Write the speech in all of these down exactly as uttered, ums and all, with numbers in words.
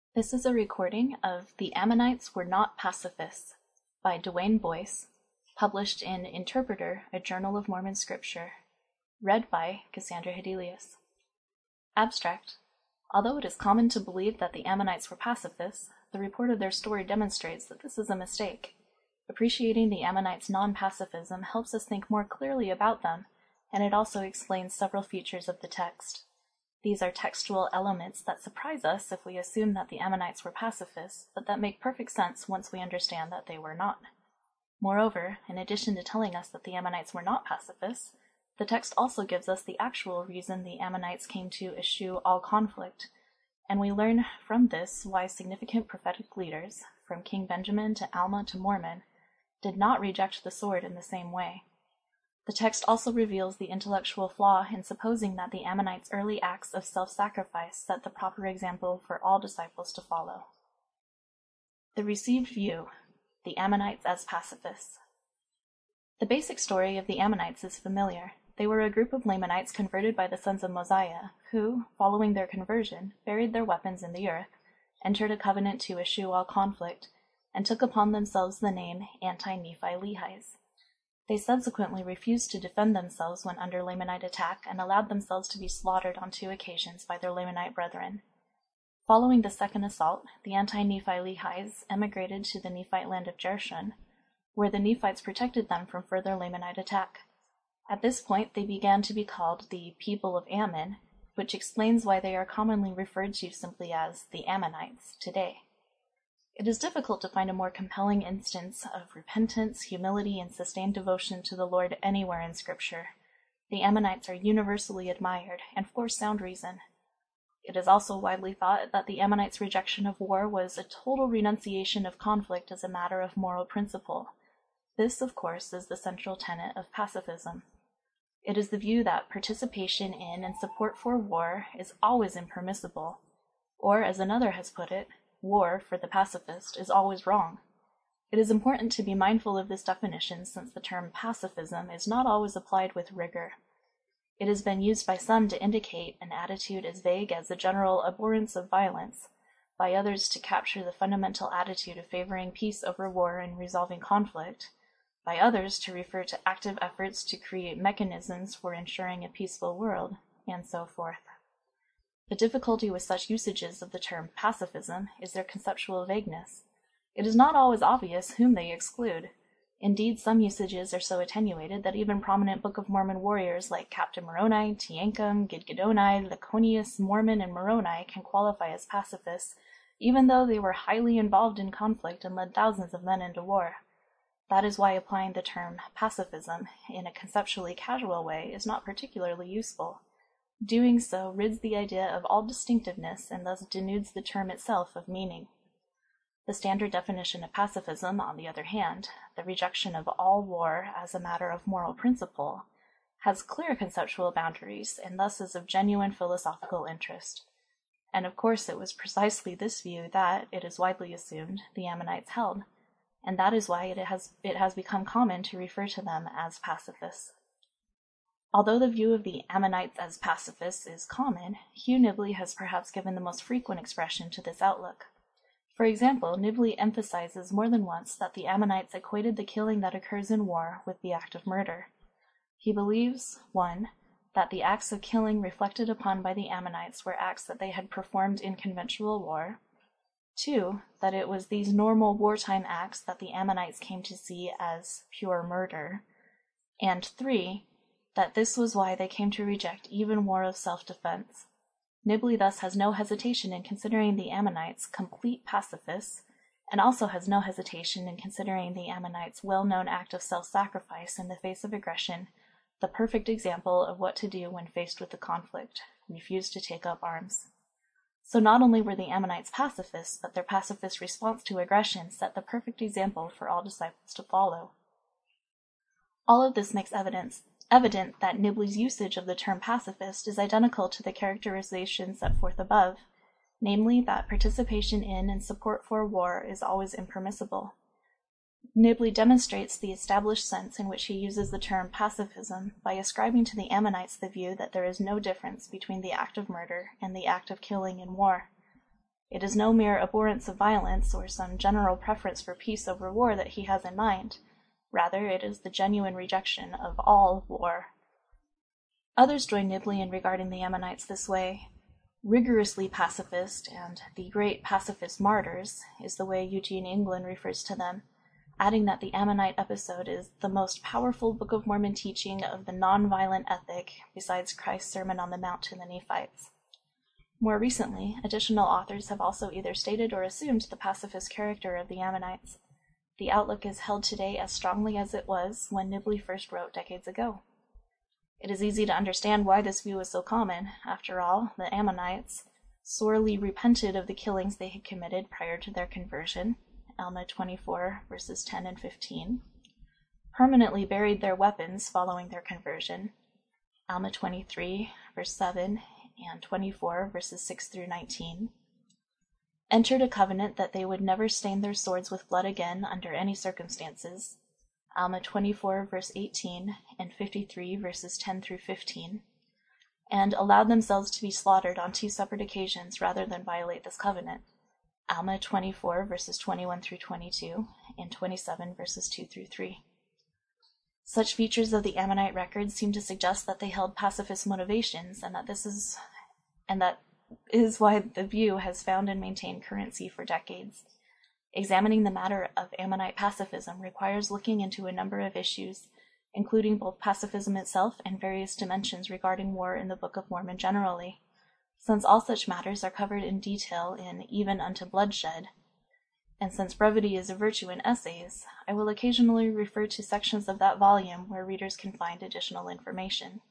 This is a recording of The Ammonites Were Not Pacifists by Dwayne Boyce, published in Interpreter, a Journal of Mormon Scripture, read by Cassandra Hedelius. Abstract. Although it is common to believe that the Ammonites were pacifists, the report of their story demonstrates that this is a mistake. Appreciating the Ammonites' non-pacifism helps us think more clearly about them, and it also explains several features of the text. These are textual elements that surprise us if we assume that the Ammonites were pacifists, but that make perfect sense once we understand that they were not. Moreover, in addition to telling us that the Ammonites were not pacifists, the text also gives us the actual reason the Ammonites came to eschew all conflict, and we learn from this why significant prophetic leaders, from King Benjamin to Alma to Mormon, did not reject the sword in the same way. The text also reveals the intellectual flaw in supposing that the Ammonites' early acts of self-sacrifice set the proper example for all disciples to follow. The received view: the Ammonites as pacifists. The basic story of the Ammonites is familiar. They were a group of Lamanites converted by the sons of Mosiah, who, following their conversion, buried their weapons in the earth, entered a covenant to eschew all conflict, and took upon themselves the name Anti-Nephi-Lehies. They subsequently refused to defend themselves when under Lamanite attack and allowed themselves to be slaughtered on two occasions by their Lamanite brethren. Following the second assault, the Anti-Nephi-Lehies emigrated to the Nephite land of Jershon, where the Nephites protected them from further Lamanite attack. At this point, they began to be called the people of Ammon, which explains why they are commonly referred to simply as the Ammonites today. It is difficult to find a more compelling instance of repentance, humility, and sustained devotion to the Lord anywhere in Scripture. The Ammonites are universally admired, and for sound reason. It is also widely thought that the Ammonites' rejection of war was a total renunciation of conflict as a matter of moral principle. This, of course, is the central tenet of pacifism. It is the view that participation in and support for war is always impermissible, or, as another has put it, war, for the pacifist, is always wrong. It is important to be mindful of this definition since the term pacifism is not always applied with rigor. It has been used by some to indicate an attitude as vague as the general abhorrence of violence, by others to capture the fundamental attitude of favoring peace over war and resolving conflict, by others to refer to active efforts to create mechanisms for ensuring a peaceful world, and so forth. The difficulty with such usages of the term pacifism is their conceptual vagueness. It is not always obvious whom they exclude. Indeed, some usages are so attenuated that even prominent Book of Mormon warriors like Captain Moroni, Teancum, Gidgiddoni, Laconius, Mormon, and Moroni can qualify as pacifists, even though they were highly involved in conflict and led thousands of men into war. That is why applying the term pacifism in a conceptually casual way is not particularly useful. Doing so rids the idea of all distinctiveness and thus denudes the term itself of meaning. The standard definition of pacifism, on the other hand, the rejection of all war as a matter of moral principle, has clear conceptual boundaries and thus is of genuine philosophical interest. And of course it was precisely this view that, it is widely assumed, the Ammonites held, and that is why it has, it has become common to refer to them as pacifists. Although the view of the Ammonites as pacifists is common, Hugh Nibley has perhaps given the most frequent expression to this outlook. For example, Nibley emphasizes more than once that the Ammonites equated the killing that occurs in war with the act of murder. He believes, one, that the acts of killing reflected upon by the Ammonites were acts that they had performed in conventional war, two, that it was these normal wartime acts that the Ammonites came to see as pure murder, and three, that this was why they came to reject even war of self-defense. Nibley thus has no hesitation in considering the Ammonites complete pacifists, and also has no hesitation in considering the Ammonites' well-known act of self-sacrifice in the face of aggression the perfect example of what to do when faced with the conflict: refuse to take up arms. So not only were the Ammonites pacifists, but their pacifist response to aggression set the perfect example for all disciples to follow. All of this makes evidence evident that Nibley's usage of the term pacifist is identical to the characterization set forth above, namely that participation in and support for war is always impermissible. Nibley demonstrates the established sense in which he uses the term pacifism by ascribing to the Ammonites the view that there is no difference between the act of murder and the act of killing in war. It is no mere abhorrence of violence or some general preference for peace over war that he has in mind. Rather, it is the genuine rejection of all war. Others join Nibley in regarding the Ammonites this way. Rigorously pacifist, and the great pacifist martyrs is the way Eugene England refers to them, adding that the Ammonite episode is the most powerful Book of Mormon teaching of the nonviolent ethic besides Christ's Sermon on the Mount to the Nephites. More recently, additional authors have also either stated or assumed the pacifist character of the Ammonites. The outlook is held today as strongly as it was when Nibley first wrote decades ago. It is easy to understand why this view is so common. After all, the Ammonites sorely repented of the killings they had committed prior to their conversion, Alma twenty-four, verses ten and fifteen, permanently buried their weapons following their conversion, Alma twenty-three, verse seven, and twenty-four, verses six through nineteen, entered a covenant that they would never stain their swords with blood again under any circumstances, Alma twenty-four, verse eighteen, and fifty-three, verses ten through fifteen, and allowed themselves to be slaughtered on two separate occasions rather than violate this covenant, Alma twenty-four, verses twenty-one through twenty-two, and twenty-seven, verses two through three. Such features of the Ammonite record seem to suggest that they held pacifist motivations, and that this is, and that is why the view has found and maintained currency for decades. Examining the matter of Ammonite pacifism requires looking into a number of issues, including both pacifism itself and various dimensions regarding war in the Book of Mormon generally, since all such matters are covered in detail in Even Unto Bloodshed, and since brevity is a virtue in essays, I will occasionally refer to sections of that volume where readers can find additional information.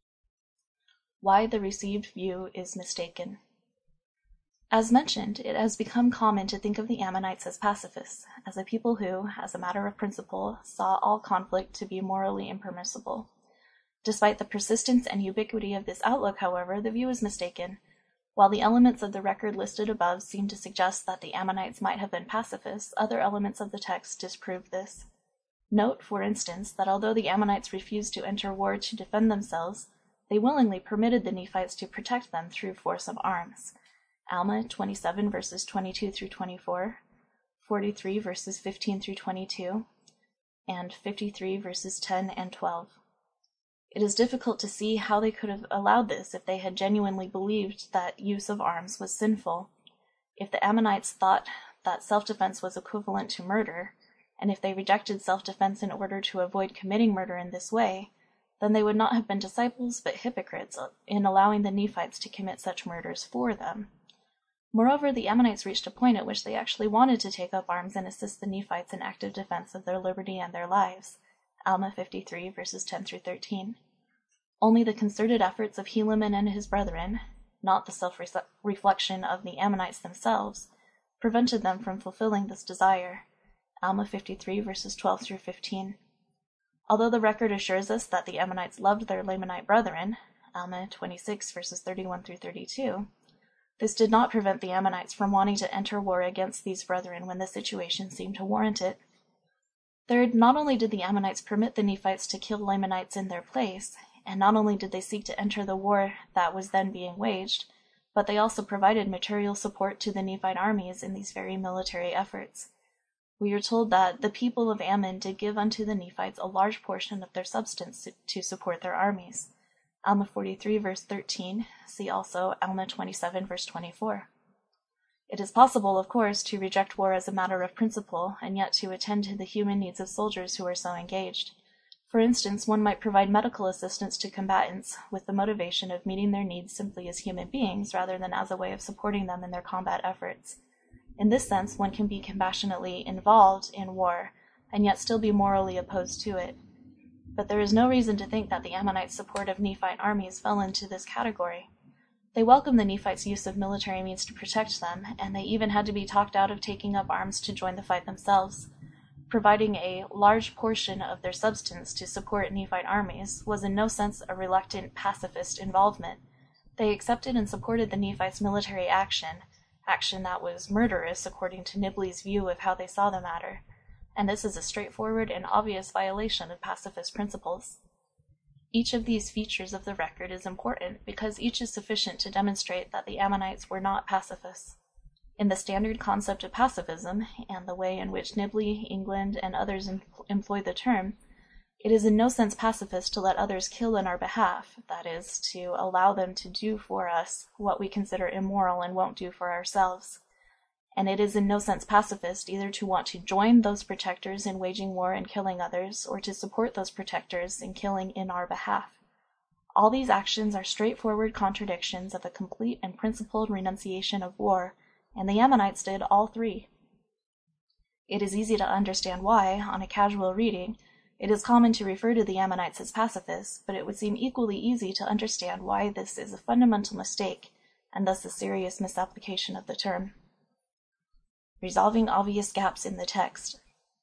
Why the received view is mistaken. As mentioned, it has become common to think of the Ammonites as pacifists, as a people who, as a matter of principle, saw all conflict to be morally impermissible. Despite the persistence and ubiquity of this outlook, however, the view is mistaken. While the elements of the record listed above seem to suggest that the Ammonites might have been pacifists, other elements of the text disprove this. Note, for instance, that although the Ammonites refused to enter war to defend themselves, they willingly permitted the Nephites to protect them through force of arms. Alma twenty-seven, verses twenty-two through twenty-four, forty-three, verses fifteen through twenty-two, and fifty-three, verses ten and twelve. It is difficult to see how they could have allowed this if they had genuinely believed that use of arms was sinful. If the Ammonites thought that self-defense was equivalent to murder, and if they rejected self-defense in order to avoid committing murder in this way, then they would not have been disciples but hypocrites in allowing the Nephites to commit such murders for them. Moreover, the Ammonites reached a point at which they actually wanted to take up arms and assist the Nephites in active defense of their liberty and their lives. Alma fifty-three, verses ten through thirteen. Only the concerted efforts of Helaman and his brethren, not the self-reflection of the Ammonites themselves, prevented them from fulfilling this desire. Alma fifty-three, verses twelve through fifteen. Although the record assures us that the Ammonites loved their Lamanite brethren, Alma twenty-six, verses thirty-one through thirty-two, this did not prevent the Ammonites from wanting to enter war against these brethren when the situation seemed to warrant it. Third, not only did the Ammonites permit the Nephites to kill Lamanites in their place, and not only did they seek to enter the war that was then being waged, but they also provided material support to the Nephite armies in these very military efforts. We are told that the people of Ammon did give unto the Nephites a large portion of their substance to support their armies. Alma forty-three, verse thirteen, see also Alma twenty-seven, verse twenty-four. It is possible, of course, to reject war as a matter of principle, and yet to attend to the human needs of soldiers who are so engaged. For instance, one might provide medical assistance to combatants with the motivation of meeting their needs simply as human beings rather than as a way of supporting them in their combat efforts. In this sense, one can be compassionately involved in war and yet still be morally opposed to it. But there is no reason to think that the Ammonites' support of Nephite armies fell into this category. They welcomed the Nephites' use of military means to protect them, and they even had to be talked out of taking up arms to join the fight themselves. Providing a large portion of their substance to support Nephite armies was in no sense a reluctant pacifist involvement. They accepted and supported the Nephites' military action, action that was murderous according to Nibley's view of how they saw the matter, and this is a straightforward and obvious violation of pacifist principles. Each of these features of the record is important because each is sufficient to demonstrate that the Ammonites were not pacifists. In the standard concept of pacifism, and the way in which Nibley, England, and others em- employ the term, it is in no sense pacifist to let others kill in our behalf, that is, to allow them to do for us what we consider immoral and won't do for ourselves. And it is in no sense pacifist either to want to join those protectors in waging war and killing others, or to support those protectors in killing in our behalf. All these actions are straightforward contradictions of a complete and principled renunciation of war, and the Ammonites did all three. It is easy to understand why, on a casual reading, it is common to refer to the Ammonites as pacifists, but it would seem equally easy to understand why this is a fundamental mistake, and thus a serious misapplication of the term. Resolving obvious gaps in the text.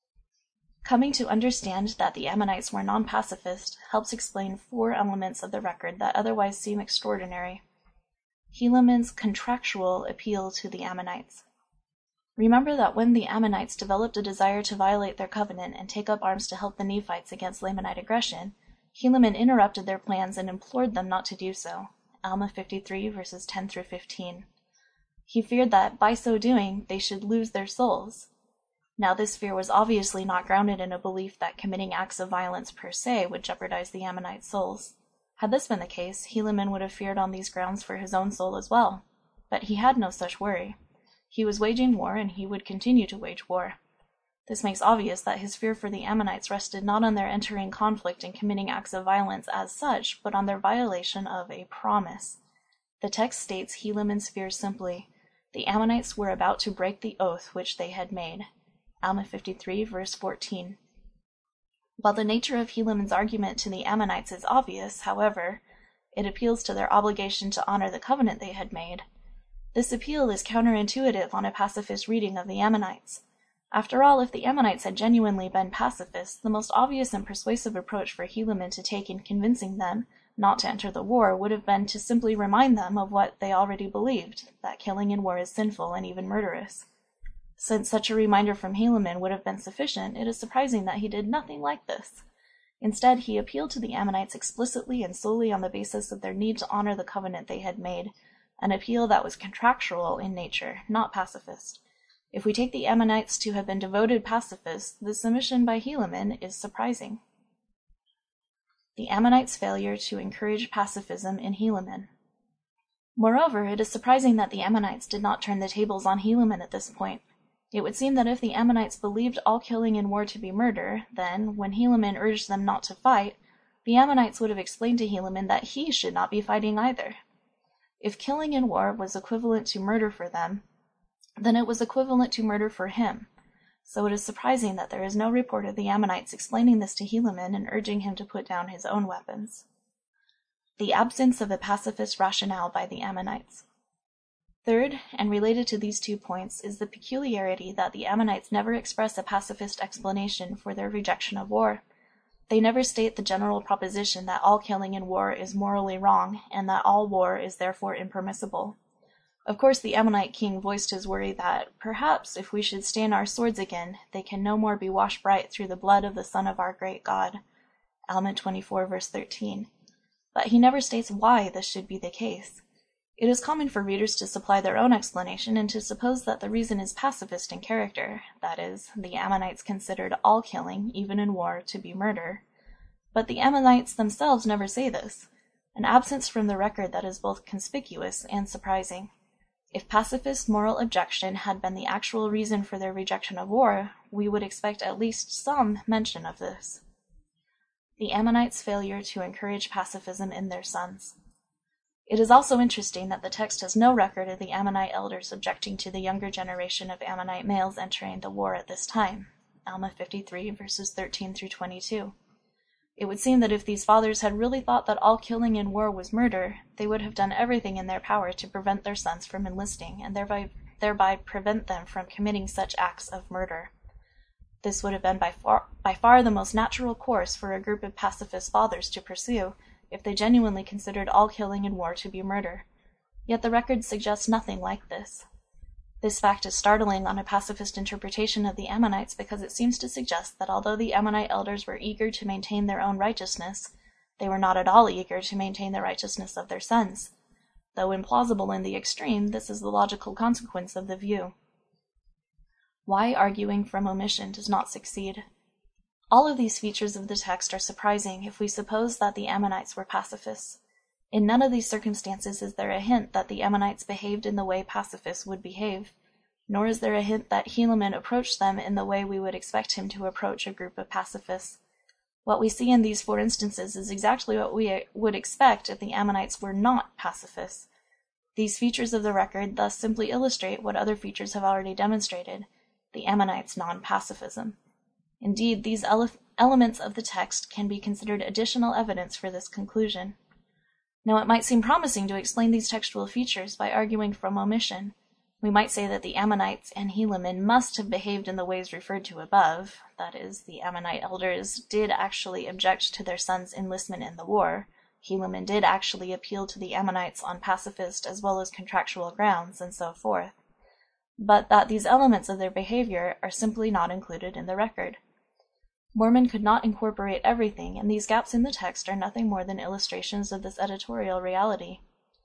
Coming to understand that the Ammonites were non-pacifist helps explain four elements of the record that otherwise seem extraordinary. Helaman's contractual appeal to the Ammonites. Remember that when the Ammonites developed a desire to violate their covenant and take up arms to help the Nephites against Lamanite aggression, Helaman interrupted their plans and implored them not to do so. Alma fifty-three, verses ten through fifteen. He feared that, by so doing, they should lose their souls. Now this fear was obviously not grounded in a belief that committing acts of violence per se would jeopardize the Ammonite souls. Had this been the case, Helaman would have feared on these grounds for his own soul as well. But he had no such worry. He was waging war, and he would continue to wage war. This makes obvious that his fear for the Ammonites rested not on their entering conflict and committing acts of violence as such, but on their violation of a promise. The text states Helaman's fear simply: the Ammonites were about to break the oath which they had made. Alma fifty-three, verse fourteen. While the nature of Helaman's argument to the Ammonites is obvious, however, it appeals to their obligation to honor the covenant they had made. This appeal is counterintuitive on a pacifist reading of the Ammonites. After all, if the Ammonites had genuinely been pacifists, the most obvious and persuasive approach for Helaman to take in convincing them not to enter the war would have been to simply remind them of what they already believed, that killing in war is sinful and even murderous. Since such a reminder from Helaman would have been sufficient, it is surprising that he did nothing like this. Instead, he appealed to the Ammonites explicitly and solely on the basis of their need to honor the covenant they had made, an appeal that was contractual in nature, not pacifist. If we take the Ammonites to have been devoted pacifists, this omission by Helaman is surprising. The Ammonites' failure to encourage pacifism in Helaman. Moreover, it is surprising that the Ammonites did not turn the tables on Helaman at this point. It would seem that if the Ammonites believed all killing in war to be murder, then, when Helaman urged them not to fight, the Ammonites would have explained to Helaman that he should not be fighting either. If killing in war was equivalent to murder for them, then it was equivalent to murder for him. So it is surprising that there is no report of the Ammonites explaining this to Helaman and urging him to put down his own weapons. The absence of a pacifist rationale by the Ammonites. Third, and related to these two points, is the peculiarity that the Ammonites never express a pacifist explanation for their rejection of war. They never state the general proposition that all killing in war is morally wrong, and that all war is therefore impermissible. Of course, the Ammonite king voiced his worry that, perhaps, if we should stain our swords again, they can no more be washed bright through the blood of the Son of our great God. Alma twenty-four, verse thirteen. But he never states why this should be the case. It is common for readers to supply their own explanation and to suppose that the reason is pacifist in character, that is, the Ammonites considered all killing, even in war, to be murder. But the Ammonites themselves never say this, an absence from the record that is both conspicuous and surprising. If pacifist moral objection had been the actual reason for their rejection of war, we would expect at least some mention of this. The Ammonites' failure to encourage pacifism in their sons. It is also interesting that the text has no record of the Ammonite elders objecting to the younger generation of Ammonite males entering the war at this time. Alma fifty-three, verses thirteen through twenty-two. It would seem that if these fathers had really thought that all killing in war was murder, they would have done everything in their power to prevent their sons from enlisting, and thereby, thereby prevent them from committing such acts of murder. This would have been by far, by far the most natural course for a group of pacifist fathers to pursue, if they genuinely considered all killing in war to be murder. Yet the record suggests nothing like this. This fact is startling on a pacifist interpretation of the Ammonites because it seems to suggest that although the Ammonite elders were eager to maintain their own righteousness, they were not at all eager to maintain the righteousness of their sons. Though implausible in the extreme, this is the logical consequence of the view. Why arguing from omission does not succeed. All of these features of the text are surprising if we suppose that the Ammonites were pacifists. In none of these circumstances is there a hint that the Ammonites behaved in the way pacifists would behave, nor is there a hint that Helaman approached them in the way we would expect him to approach a group of pacifists. What we see in these four instances is exactly what we would expect if the Ammonites were not pacifists. These features of the record thus simply illustrate what other features have already demonstrated, the Ammonites' non-pacifism. Indeed, these ele- elements of the text can be considered additional evidence for this conclusion. Now, it might seem promising to explain these textual features by arguing from omission. We might say that the Ammonites and Helaman must have behaved in the ways referred to above, that is, the Ammonite elders did actually object to their sons' enlistment in the war, Helaman did actually appeal to the Ammonites on pacifist as well as contractual grounds, and so forth, but that these elements of their behavior are simply not included in the record. Mormon could not incorporate everything, and these gaps in the text are nothing more than illustrations of this editorial reality.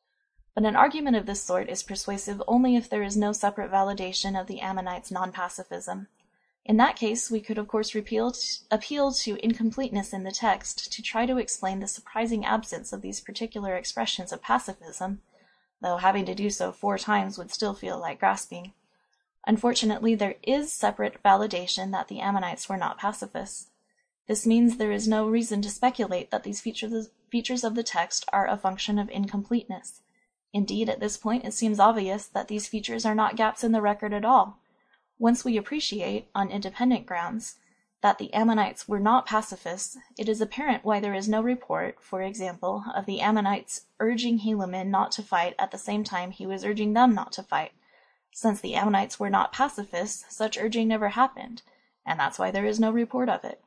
But an argument of this sort is persuasive only if there is no separate validation of the Ammonites' non-pacifism. In that case, we could of course repeal t- appeal to incompleteness in the text to try to explain the surprising absence of these particular expressions of pacifism, though having to do so four times would still feel like grasping. Unfortunately, there is separate validation that the Ammonites were not pacifists. This means there is no reason to speculate that these features features of the text are a function of incompleteness. Indeed, at this point, it seems obvious that these features are not gaps in the record at all. Once we appreciate, on independent grounds, that the Ammonites were not pacifists, it is apparent why there is no report, for example, of the Ammonites urging Helaman not to fight at the same time he was urging them not to fight. Since the Ammonites were not pacifists, such urging never happened, and that's why there is no report of it.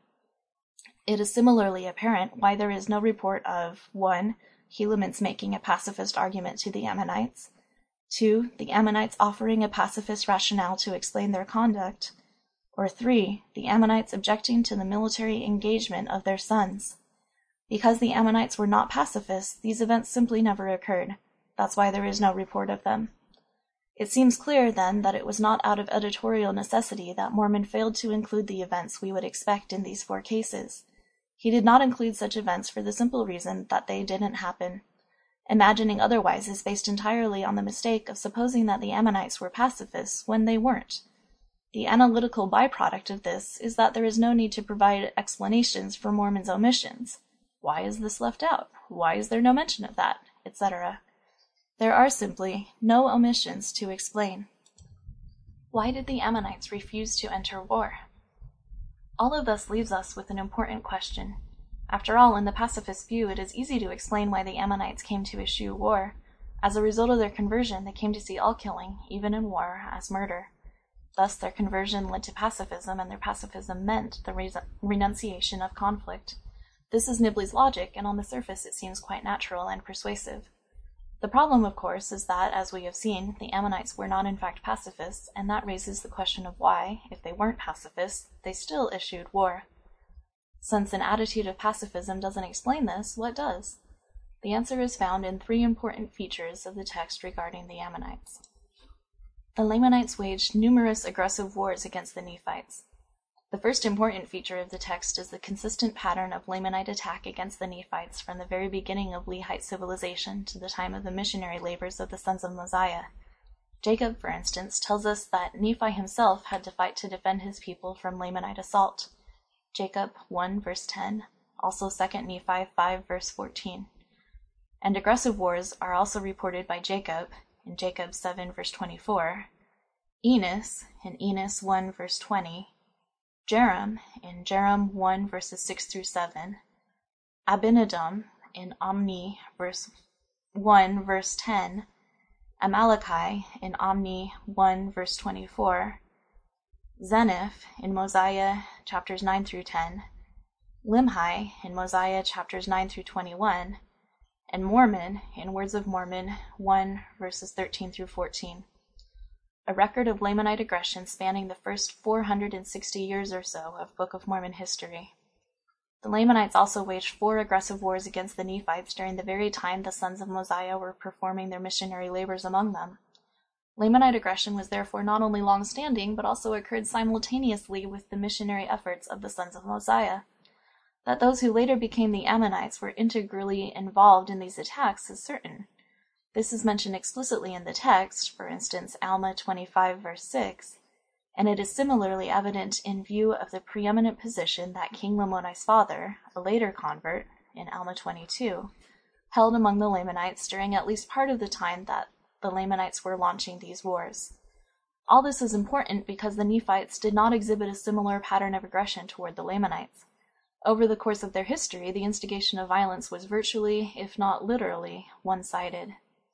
It is similarly apparent why there is no report of one Helaman's making a pacifist argument to the Ammonites, two the Ammonites offering a pacifist rationale to explain their conduct, or three the Ammonites objecting to the military engagement of their sons. Because the Ammonites were not pacifists, these events simply never occurred. That's why there is no report of them. It seems clear, then, that it was not out of editorial necessity that Mormon failed to include the events we would expect in these four cases. He did not include such events for the simple reason that they didn't happen. Imagining otherwise is based entirely on the mistake of supposing that the Ammonites were pacifists when they weren't. The analytical byproduct of this is that there is no need to provide explanations for Mormon's omissions. Why is this left out? Why is there no mention of that? et cetera. There are simply no omissions to explain. Why did the Ammonites refuse to enter war? All of this leaves us with an important question. After all, in the pacifist view, it is easy to explain why the Ammonites came to eschew war. As a result of their conversion, they came to see all killing, even in war, as murder. Thus, their conversion led to pacifism, and their pacifism meant the re- renunciation of conflict. This is Nibley's logic, and on the surface it seems quite natural and persuasive. The problem, of course, is that, as we have seen, the Ammonites were not in fact pacifists, and that raises the question of why, if they weren't pacifists, they still issued war. Since an attitude of pacifism doesn't explain this, what does? The answer is found in three important features of the text regarding the Ammonites. The Lamanites waged numerous aggressive wars against the Nephites. The first important feature of the text is the consistent pattern of Lamanite attack against the Nephites from the very beginning of Lehite civilization to the time of the missionary labors of the sons of Mosiah. Jacob, for instance, tells us that Nephi himself had to fight to defend his people from Lamanite assault. Jacob one verse ten, also Second Nephi five verse fourteen. And aggressive wars are also reported by Jacob in Jacob seven verse twenty-four, Enos in Enos one verse twenty, Jerem in Jerem one verses six through seven, Abinadom in Omni verse one verse ten, Amaleki in Omni one verse twenty-four, Zeniff in Mosiah chapters nine through ten, Limhi in Mosiah chapters nine through twenty-one, and Mormon in Words of Mormon one verses thirteen through fourteen. A record of Lamanite aggression spanning the first four hundred sixty years or so of Book of Mormon history. The Lamanites also waged four aggressive wars against the Nephites during the very time the sons of Mosiah were performing their missionary labors among them. Lamanite aggression was therefore not only long-standing, but also occurred simultaneously with the missionary efforts of the sons of Mosiah. That those who later became the Ammonites were integrally involved in these attacks is certain. This is mentioned explicitly in the text, for instance, Alma twenty-five verse six, and it is similarly evident in view of the preeminent position that King Lamoni's father, a later convert, in Alma twenty-two, held among the Lamanites during at least part of the time that the Lamanites were launching these wars. All this is important because the Nephites did not exhibit a similar pattern of aggression toward the Lamanites. Over the course of their history, the instigation of violence was virtually, if not literally, one-sided.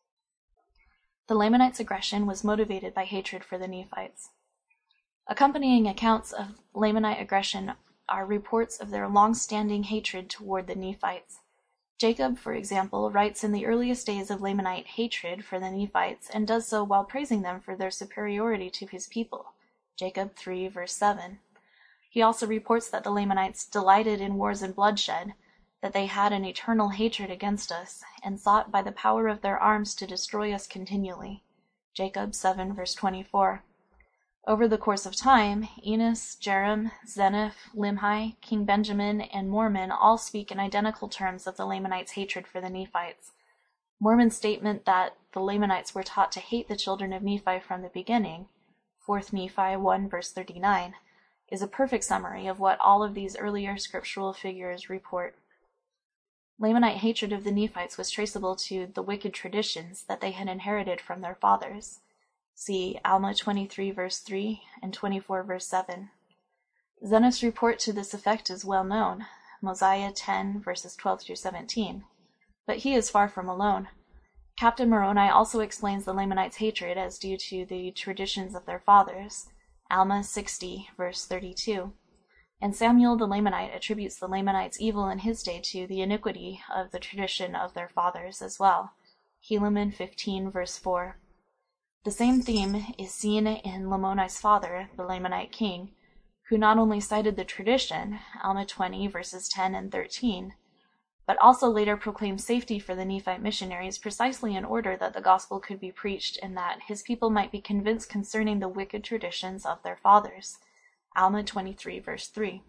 The Lamanites' aggression was motivated by hatred for the Nephites. Accompanying accounts of Lamanite aggression are reports of their long-standing hatred toward the Nephites. Jacob, for example, writes in the earliest days of Lamanite hatred for the Nephites and does so while praising them for their superiority to his people. Jacob three verse seven. He also reports that the Lamanites delighted in wars and bloodshed, that they had an eternal hatred against us, and sought by the power of their arms to destroy us continually. Jacob seven verse twenty-four. Over the course of time, Enos, Jerem, Zeniff, Limhi, King Benjamin, and Mormon all speak in identical terms of the Lamanites' hatred for the Nephites. Mormon's statement that the Lamanites were taught to hate the children of Nephi from the beginning, fourth Nephi one verse thirty-nine, is a perfect summary of what all of these earlier scriptural figures report. Lamanite hatred of the Nephites was traceable to the wicked traditions that they had inherited from their fathers. See Alma twenty-three verse three and twenty-four verse seven. Zeniff's report to this effect is well known, Mosiah ten verses twelve through seventeen. But he is far from alone. Captain Moroni also explains the Lamanites' hatred as due to the traditions of their fathers, Alma sixty verse thirty-two. And Samuel the Lamanite attributes the Lamanites' evil in his day to the iniquity of the tradition of their fathers as well, Helaman fifteen verse four. The same theme is seen in Lamoni's father, the Lamanite king, who not only cited the tradition, Alma twenty verses ten and thirteen, but also later proclaimed safety for the Nephite missionaries precisely in order that the gospel could be preached and that his people might be convinced concerning the wicked traditions of their fathers, Alma twenty-three verse three.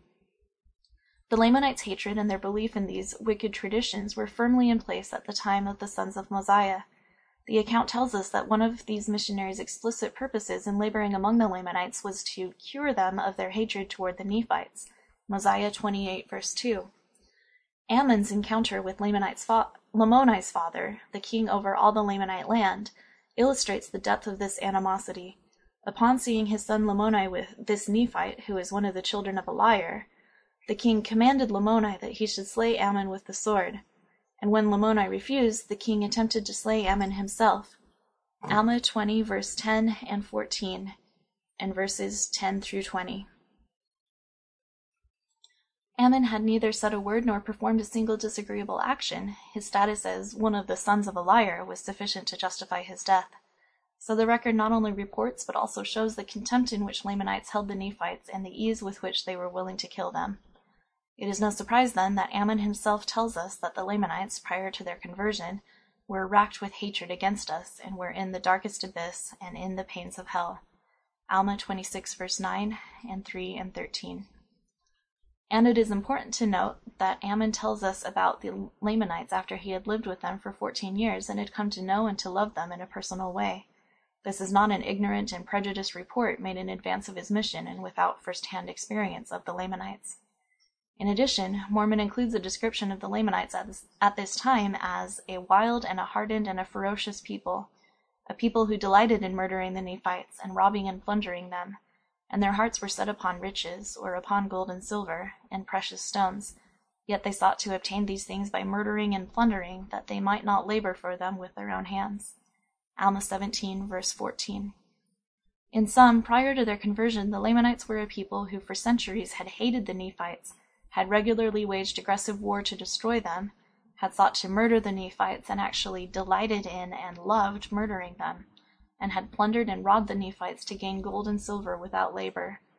The Lamanites' hatred and their belief in these wicked traditions were firmly in place at the time of the sons of Mosiah. The account tells us that one of these missionaries' explicit purposes in laboring among the Lamanites was to cure them of their hatred toward the Nephites, Mosiah twenty-eight verse two. Ammon's encounter with Lamanites fa- Lamoni's father, the king over all the Lamanite land, illustrates the depth of this animosity. Upon seeing his son Lamoni with this Nephite, who is one of the children of a liar, the king commanded Lamoni that he should slay Ammon with the sword. And when Lamoni refused, the king attempted to slay Ammon himself. Alma twenty verse ten and fourteen, and verses ten through twenty. Ammon had neither said a word nor performed a single disagreeable action. His status as one of the sons of a liar was sufficient to justify his death. So the record not only reports but also shows the contempt in which Lamanites held the Nephites and the ease with which they were willing to kill them. It is no surprise, then, that Ammon himself tells us that the Lamanites, prior to their conversion, were racked with hatred against us, and were in the darkest abyss and in the pains of hell. Alma twenty-six verse nine and three and thirteen. And it is important to note that Ammon tells us about the Lamanites after he had lived with them for fourteen years and had come to know and to love them in a personal way. This is not an ignorant and prejudiced report made in advance of his mission and without first-hand experience of the Lamanites. In addition, Mormon includes a description of the Lamanites at this, at this time as a wild and a hardened and a ferocious people, a people who delighted in murdering the Nephites and robbing and plundering them, and their hearts were set upon riches, or upon gold and silver, and precious stones, yet they sought to obtain these things by murdering and plundering, that they might not labor for them with their own hands. Alma seventeen verse fourteen. In sum, prior to their conversion, the Lamanites were a people who for centuries had hated the Nephites, had regularly waged aggressive war to destroy them, had sought to murder the Nephites and actually delighted in and loved murdering them, and had plundered and robbed the Nephites to gain gold and silver without labor.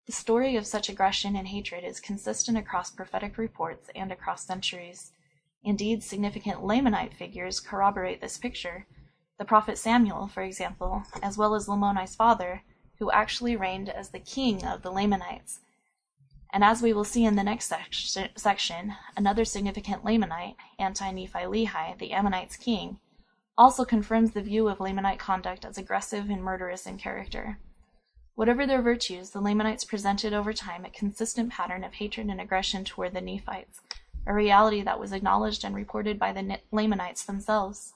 The story of such aggression and hatred is consistent across prophetic reports and across centuries. Indeed, significant Lamanite figures corroborate this picture. The prophet Samuel, for example, as well as Lamoni's father, who actually reigned as the king of the Lamanites. And as we will see in the next sec- section, another significant Lamanite, Anti-Nephi-Lehi, the Ammonites' king, also confirms the view of Lamanite conduct as aggressive and murderous in character. Whatever their virtues, the Lamanites presented over time a consistent pattern of hatred and aggression toward the Nephites, a reality that was acknowledged and reported by the Lamanites themselves.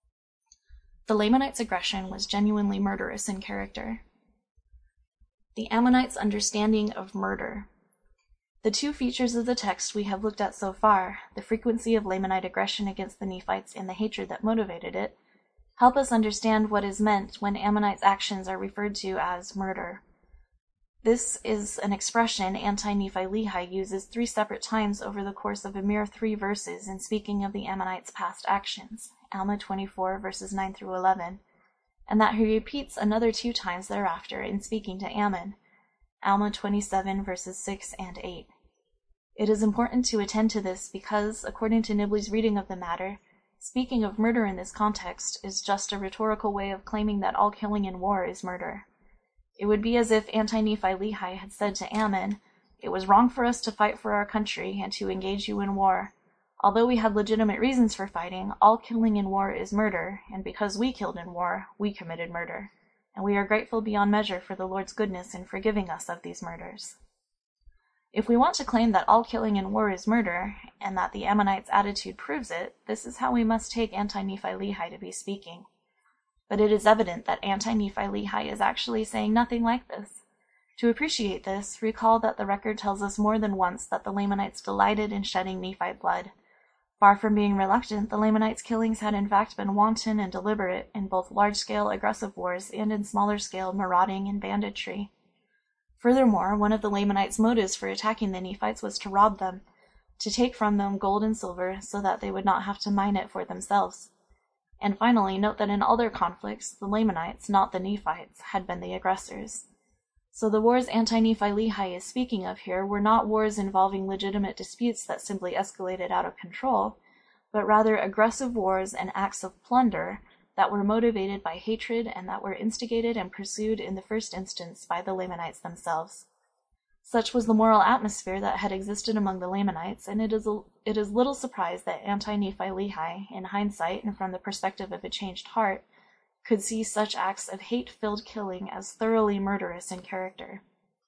The Lamanites' aggression was genuinely murderous in character. The Ammonites' understanding of murder. The two features of the text we have looked at so far, the frequency of Lamanite aggression against the Nephites and the hatred that motivated it, help us understand what is meant when Ammonites' actions are referred to as murder. This is an expression Anti-Nephi-Lehi uses three separate times over the course of a mere three verses in speaking of the Ammonites' past actions, Alma twenty-four, verses nine through eleven, and that he repeats another two times thereafter in speaking to Ammon, Alma twenty-seven, verses six and eight. It is important to attend to this because, according to Nibley's reading of the matter, speaking of murder in this context is just a rhetorical way of claiming that all killing in war is murder. It would be as if Anti-Nephi-Lehi had said to Ammon, "It was wrong for us to fight for our country and to engage you in war. Although we had legitimate reasons for fighting, all killing in war is murder, and because we killed in war, we committed murder. And we are grateful beyond measure for the Lord's goodness in forgiving us of these murders." If we want to claim that all killing in war is murder, and that the Ammonites' attitude proves it, this is how we must take Anti-Nephi-Lehi to be speaking. But it is evident that Anti-Nephi-Lehi is actually saying nothing like this. To appreciate this, recall that the record tells us more than once that the Lamanites delighted in shedding Nephite blood. Far from being reluctant, the Lamanites' killings had in fact been wanton and deliberate in both large-scale aggressive wars and in smaller-scale marauding and banditry. Furthermore, one of the Lamanites' motives for attacking the Nephites was to rob them, to take from them gold and silver so that they would not have to mine it for themselves. And finally, note that in all their conflicts, the Lamanites, not the Nephites, had been the aggressors. So the wars Anti-Nephi-Lehi is speaking of here were not wars involving legitimate disputes that simply escalated out of control, but rather aggressive wars and acts of plunder that were motivated by hatred and that were instigated and pursued in the first instance by the Lamanites themselves. Such was the moral atmosphere that had existed among the Lamanites, and it is, a, it is little surprise that Anti-Nephi-Lehi, in hindsight and from the perspective of a changed heart, could see such acts of hate-filled killing as thoroughly murderous in character.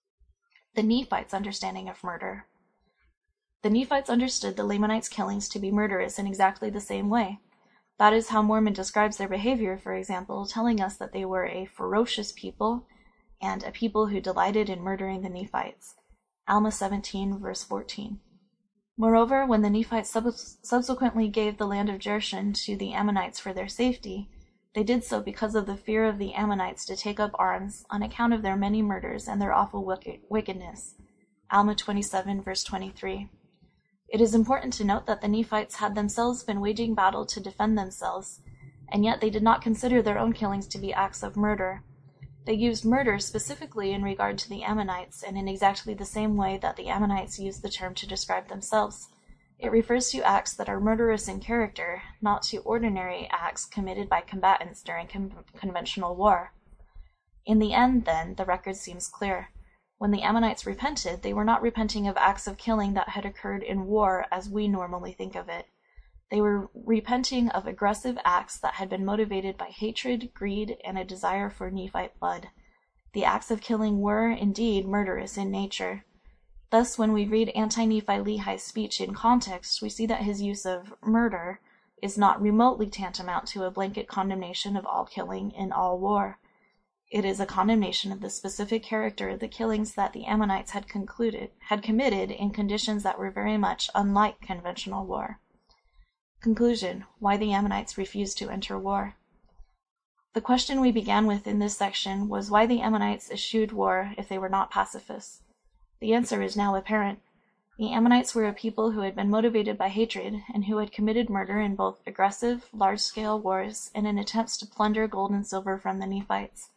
The Nephites' understanding of murder. The Nephites understood the Lamanites' killings to be murderous in exactly the same way. That is how Mormon describes their behavior, for example, telling us that they were a ferocious people and a people who delighted in murdering the Nephites. Alma seventeen, verse fourteen. Moreover, when the Nephites sub- subsequently gave the land of Jershon to the Ammonites for their safety, they did so because of the fear of the Ammonites to take up arms on account of their many murders and their awful wicked- wickedness. Alma twenty-seven, verse twenty-three. It is important to note that the Nephites had themselves been waging battle to defend themselves, and yet they did not consider their own killings to be acts of murder. They used murder specifically in regard to the Ammonites, and in exactly the same way that the Ammonites used the term to describe themselves. It refers to acts that are murderous in character, not to ordinary acts committed by combatants during con- conventional war. In the end, then, the record seems clear. When the Ammonites repented, they were not repenting of acts of killing that had occurred in war as we normally think of it. They were repenting of aggressive acts that had been motivated by hatred, greed, and a desire for Nephite blood. The acts of killing were, indeed, murderous in nature. Thus, when we read Anti-Nephi-Lehi's speech in context, we see that his use of murder is not remotely tantamount to a blanket condemnation of all killing in all war. It is a condemnation of the specific character of the killings that the Ammonites had concluded, had committed in conditions that were very much unlike conventional war. Conclusion: why the Ammonites refused to enter war. The question we began with in this section was why the Ammonites eschewed war if they were not pacifists. The answer is now apparent. The Ammonites were a people who had been motivated by hatred and who had committed murder in both aggressive, large-scale wars and in attempts to plunder gold and silver from the Nephites.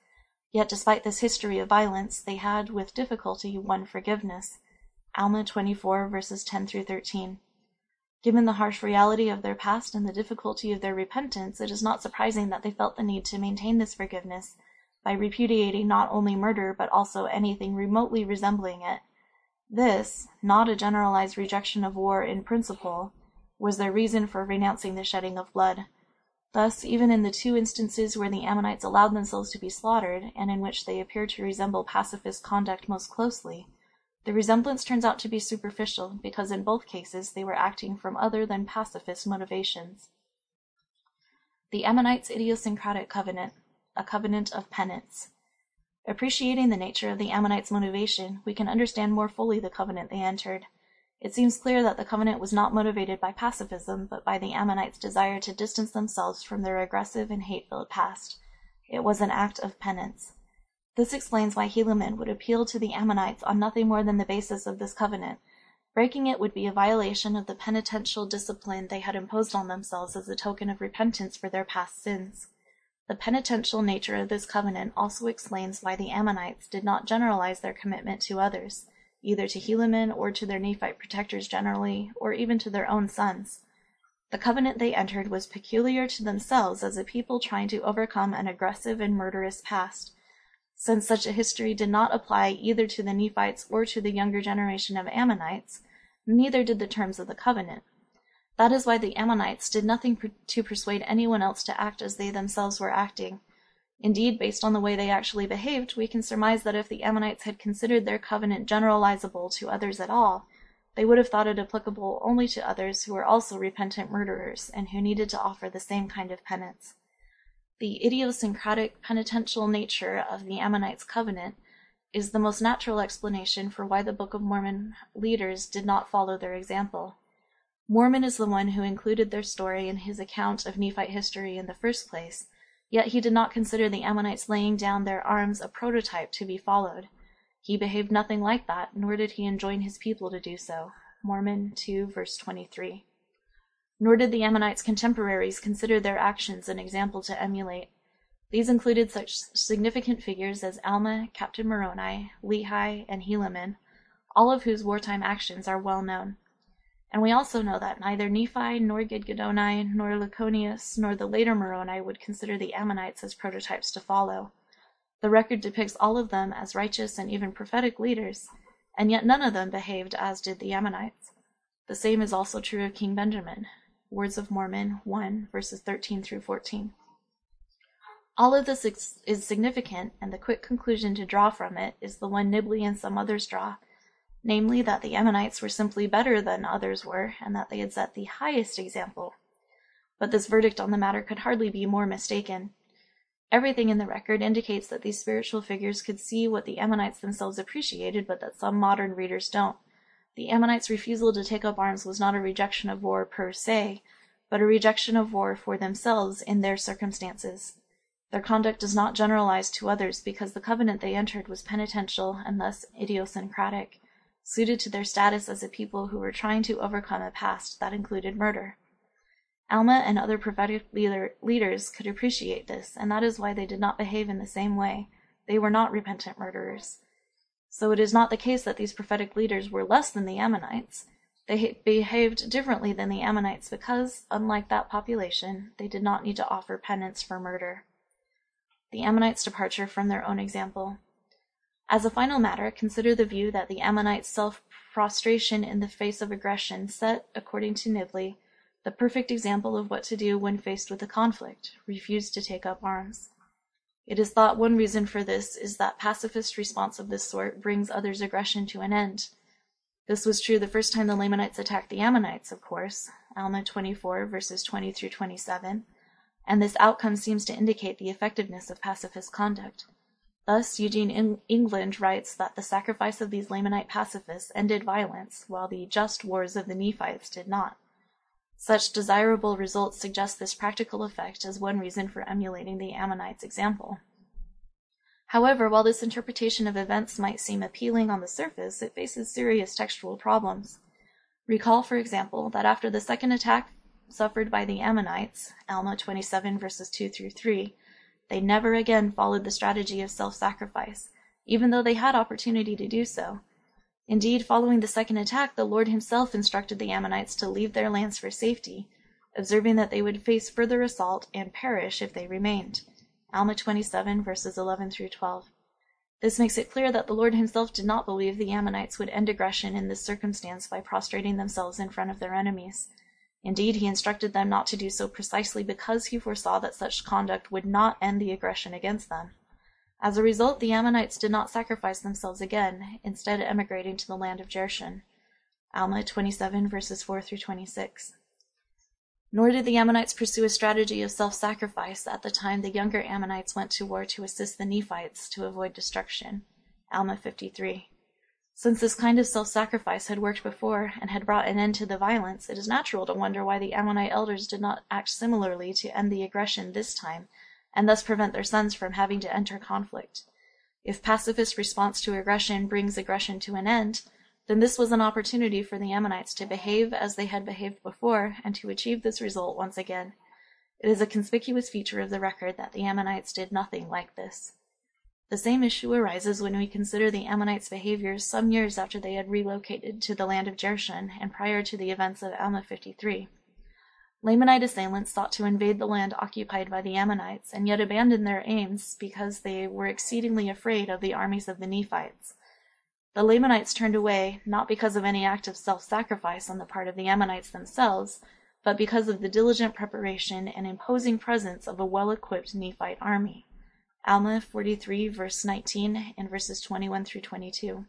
Yet despite this history of violence, they had, with difficulty, won forgiveness. Alma twenty-four, verses ten through thirteen. Given the harsh reality of their past and the difficulty of their repentance, it is not surprising that they felt the need to maintain this forgiveness by repudiating not only murder but also anything remotely resembling it. This, not a generalized rejection of war in principle, was their reason for renouncing the shedding of blood. Thus, even in the two instances where the Ammonites allowed themselves to be slaughtered, and in which they appear to resemble pacifist conduct most closely, the resemblance turns out to be superficial, because in both cases they were acting from other than pacifist motivations. The Ammonites' idiosyncratic covenant, a covenant of penance. Appreciating the nature of the Ammonites' motivation, we can understand more fully the covenant they entered. It seems clear that the covenant was not motivated by pacifism, but by the Ammonites' desire to distance themselves from their aggressive and hate-filled past. It was an act of penance. This explains why Helaman would appeal to the Ammonites on nothing more than the basis of this covenant. Breaking it would be a violation of the penitential discipline they had imposed on themselves as a token of repentance for their past sins. The penitential nature of this covenant also explains why the Ammonites did not generalize their commitment to others, either to Helaman or to their Nephite protectors generally, or even to their own sons. The covenant they entered was peculiar to themselves as a people trying to overcome an aggressive and murderous past. Since such a history did not apply either to the Nephites or to the younger generation of Ammonites, neither did the terms of the covenant. That is why the Ammonites did nothing per- to persuade anyone else to act as they themselves were acting. Indeed, based on the way they actually behaved, we can surmise that if the Ammonites had considered their covenant generalizable to others at all, they would have thought it applicable only to others who were also repentant murderers and who needed to offer the same kind of penance. The idiosyncratic penitential nature of the Ammonites' covenant is the most natural explanation for why the Book of Mormon leaders did not follow their example. Mormon is the one who included their story in his account of Nephite history in the first place, yet he did not consider the Ammonites laying down their arms a prototype to be followed. He behaved nothing like that, nor did he enjoin his people to do so. Mormon two, verse twenty-three. Nor did the Ammonites' contemporaries consider their actions an example to emulate. These included such significant figures as Alma, Captain Moroni, Lehi, and Helaman, all of whose wartime actions are well known. And we also know that neither Nephi, nor Gidgiddoni, nor Laconius, nor the later Moroni would consider the Ammonites as prototypes to follow. The record depicts all of them as righteous and even prophetic leaders, and yet none of them behaved as did the Ammonites. The same is also true of King Benjamin. Words of Mormon one, verses thirteen through fourteen. All of this is significant, and the quick conclusion to draw from it is the one Nibley and some others draw, namely that the Ammonites were simply better than others were, and that they had set the highest example. But this verdict on the matter could hardly be more mistaken. Everything in the record indicates that these spiritual figures could see what the Ammonites themselves appreciated, but that some modern readers don't. The Ammonites' refusal to take up arms was not a rejection of war per se, but a rejection of war for themselves in their circumstances. Their conduct does not generalize to others because the covenant they entered was penitential and thus idiosyncratic, suited to their status as a people who were trying to overcome a past that included murder. Alma and other prophetic leader, leaders could appreciate this, and that is why they did not behave in the same way. They were not repentant murderers. So it is not the case that these prophetic leaders were less than the Ammonites. They behaved differently than the Ammonites because, unlike that population, they did not need to offer penance for murder. The Ammonites' departure from their own example. As a final matter, consider the view that the Ammonites' self-prostration in the face of aggression set, according to Nibley, the perfect example of what to do when faced with a conflict: refuse to take up arms. It is thought one reason for this is that pacifist response of this sort brings others' aggression to an end. This was true the first time the Lamanites attacked the Ammonites, of course, Alma twenty-four, verses twenty through twenty-seven, and this outcome seems to indicate the effectiveness of pacifist conduct. Thus, Eugene England writes that the sacrifice of these Lamanite pacifists ended violence, while the just wars of the Nephites did not. Such desirable results suggest this practical effect as one reason for emulating the Ammonites' example. However, while this interpretation of events might seem appealing on the surface, it faces serious textual problems. Recall, for example, that after the second attack suffered by the Ammonites, Alma twenty-seven, verses two through three, They never again followed the strategy of self-sacrifice, even though they had opportunity to do so. Indeed, following the second attack, the Lord himself instructed the Ammonites to leave their lands for safety, observing that they would face further assault and perish if they remained. Alma twenty-seven, verses eleven through twelve. This makes it clear that the Lord himself did not believe the Ammonites would end aggression in this circumstance by prostrating themselves in front of their enemies. Indeed, he instructed them not to do so precisely because he foresaw that such conduct would not end the aggression against them. As a result, the Ammonites did not sacrifice themselves again, instead emigrating to the land of Jershon. Alma twenty-seven, verses four through twenty-six. Nor did the Ammonites pursue a strategy of self-sacrifice at the time the younger Ammonites went to war to assist the Nephites to avoid destruction. Alma fifty-three. Since this kind of self-sacrifice had worked before and had brought an end to the violence, it is natural to wonder why the Ammonite elders did not act similarly to end the aggression this time, and thus prevent their sons from having to enter conflict. If pacifist response to aggression brings aggression to an end, then this was an opportunity for the Ammonites to behave as they had behaved before and to achieve this result once again. It is a conspicuous feature of the record that the Ammonites did nothing like this. The same issue arises when we consider the Ammonites' behaviors some years after they had relocated to the land of Jershon and prior to the events of Alma fifty-three. Lamanite assailants sought to invade the land occupied by the Ammonites, and yet abandoned their aims because they were exceedingly afraid of the armies of the Nephites. The Lamanites turned away, not because of any act of self-sacrifice on the part of the Ammonites themselves, but because of the diligent preparation and imposing presence of a well-equipped Nephite army. Alma forty-three, verse nineteen, and verses twenty-one through twenty-two.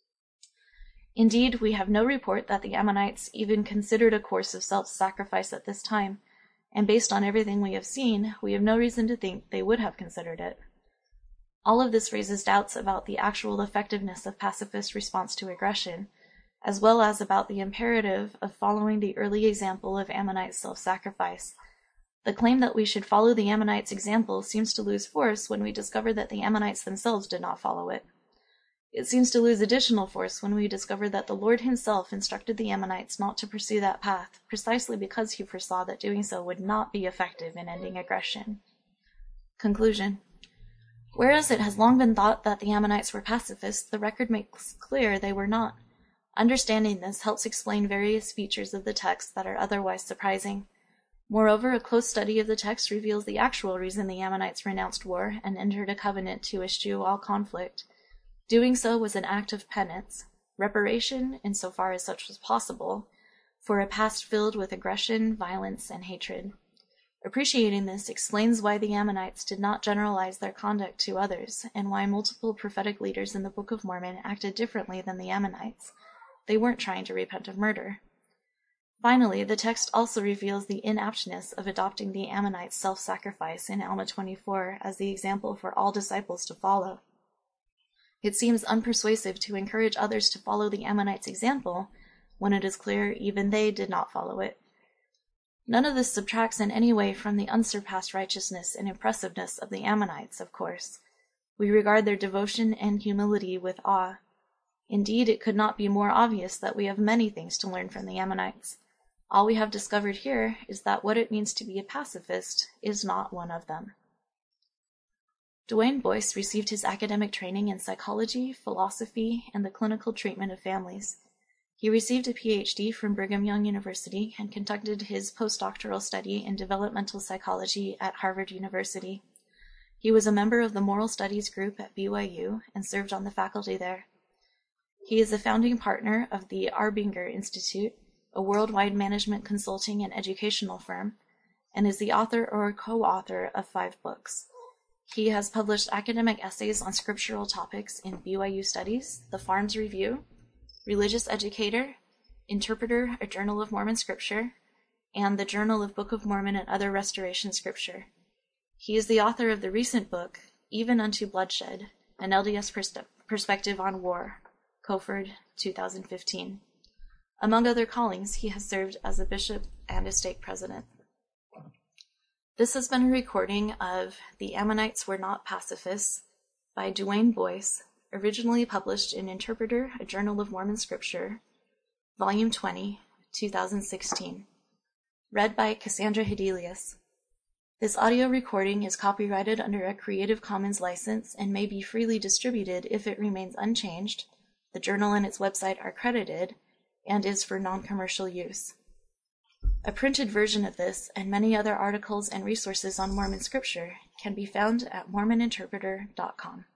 Indeed, we have no report that the Ammonites even considered a course of self-sacrifice at this time, and based on everything we have seen, we have no reason to think they would have considered it. All of this raises doubts about the actual effectiveness of pacifist response to aggression, as well as about the imperative of following the early example of Ammonite self-sacrifice. The claim that we should follow the Ammonites' example seems to lose force when we discover that the Ammonites themselves did not follow it. It seems to lose additional force when we discover that the Lord himself instructed the Ammonites not to pursue that path, precisely because he foresaw that doing so would not be effective in ending aggression. Conclusion. Whereas it has long been thought that the Ammonites were pacifists, the record makes clear they were not. Understanding this helps explain various features of the text that are otherwise surprising. Moreover, a close study of the text reveals the actual reason the Ammonites renounced war and entered a covenant to eschew all conflict. Doing so was an act of penance, reparation, insofar as such was possible, for a past filled with aggression, violence, and hatred. Appreciating this explains why the Ammonites did not generalize their conduct to others, and why multiple prophetic leaders in the Book of Mormon acted differently than the Ammonites. They weren't trying to repent of murder. Finally, the text also reveals the inaptness of adopting the Ammonites' self-sacrifice in Alma twenty-four as the example for all disciples to follow. It seems unpersuasive to encourage others to follow the Ammonites' example when it is clear even they did not follow it. None of this subtracts in any way from the unsurpassed righteousness and impressiveness of the Ammonites, of course. We regard their devotion and humility with awe. Indeed, it could not be more obvious that we have many things to learn from the Ammonites. All we have discovered here is that what it means to be a pacifist is not one of them. Duane Boyce received his academic training in psychology, philosophy, and the clinical treatment of families. He received a P H D from Brigham Young University and conducted his postdoctoral study in developmental psychology at Harvard University. He was a member of the Moral Studies group at B Y U and served on the faculty there. He is a founding partner of the Arbinger Institute, a worldwide management consulting and educational firm, and is the author or co-author of five books. He has published academic essays on scriptural topics in B Y U Studies, the Farms Review, Religious Educator, Interpreter, A Journal of Mormon Scripture, and the Journal of Book of Mormon and Other Restoration Scripture. He is the author of the recent book, Even Unto Bloodshed, An L D S Pers- Perspective on War, Cofford, two thousand fifteen. Among other callings, he has served as a bishop and a stake president. This has been a recording of The Ammonites Were Not Pacifists by Duane Boyce, originally published in Interpreter, A Journal of Mormon Scripture, Volume twenty, two thousand sixteen. Read by Cassandra Hedelius. This audio recording is copyrighted under a Creative Commons license and may be freely distributed if it remains unchanged, the journal and its website are credited, and is for non-commercial use. A printed version of this and many other articles and resources on Mormon scripture can be found at mormon interpreter dot com.